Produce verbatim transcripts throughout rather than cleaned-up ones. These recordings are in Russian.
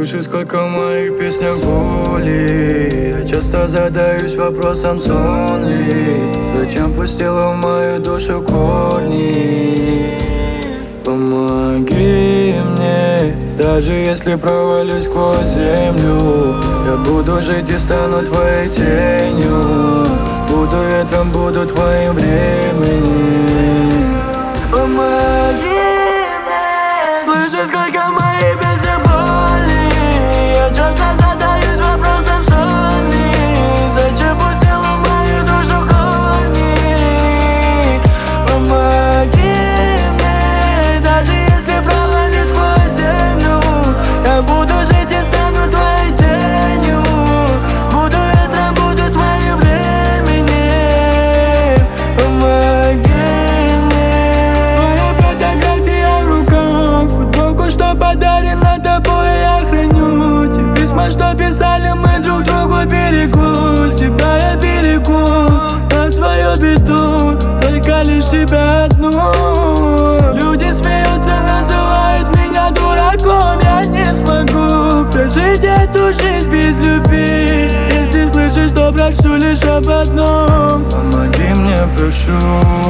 Слышишь, сколько в моих песнях боли. Я часто задаюсь вопросом, сон ли. Зачем пустила в мою душу корни? Помоги мне, даже если провалюсь сквозь землю. Я буду жить и стану твоей тенью. Буду ветром, буду твоим временем. Помоги мне. Слышишь, сколько в моей песне боли. Я часто задаюсь вопросом, сон ли. Зачем пустила в мою душу корни? Помоги мне, даже если провалюсь сквозь землю. Я буду жить и стану твоей тенью. Буду ветром, буду твоим временем. Помоги мне. Твоя фотография в руках, футболку, что подарила тобой, я храню. Те письма, что писали мы друг другу, берегу. Тебя я берегу на свою беду, только лишь тебя одну. Люди смеются, называют меня дураком. Я не смогу прожить эту жизнь без любви. Если слышишь, то прошу лишь об одном. Помоги мне, прошу.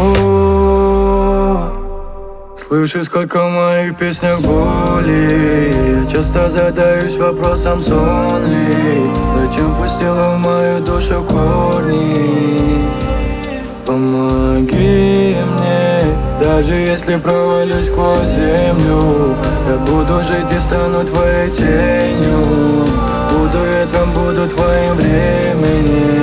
Слышишь, сколько в моих песнях боли. Я часто задаюсь вопросом, сон ли. Зачем пустила в мою душу корни? Помоги мне, даже если провалюсь сквозь землю. Я буду жить и стану твоей тенью. Буду ветром, буду твоим временем.